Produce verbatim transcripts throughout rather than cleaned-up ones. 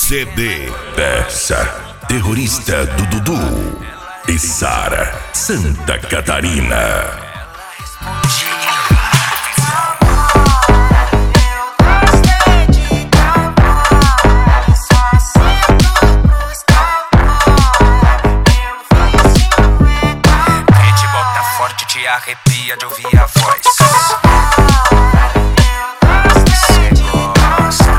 C D Peça Terrorista do Dudu e Sara Santa Catarina. Te arrepia de ouvir a voz. Cê gosta.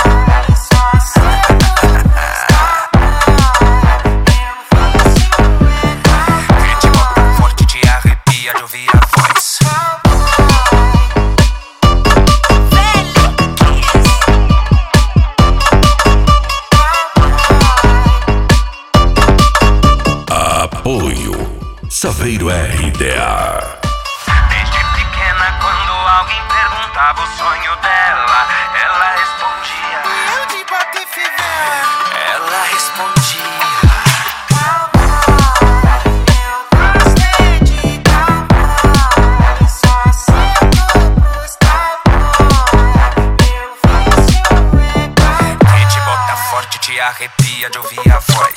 Que te bota forte, te arrepia de ouvir a voz. Apoio Saveiro R D A. Desde pequena, quando alguém perguntava o sonho dela, ela respondia: eu de bota e fivela. Ela respondia: eu gostei de calmar, só cedo custa amor. Eu fiz seu recado. Que te bota forte, te arrepia de ouvir a voz.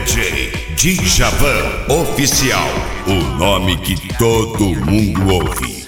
Djavan Oficial, o nome que todo mundo ouve.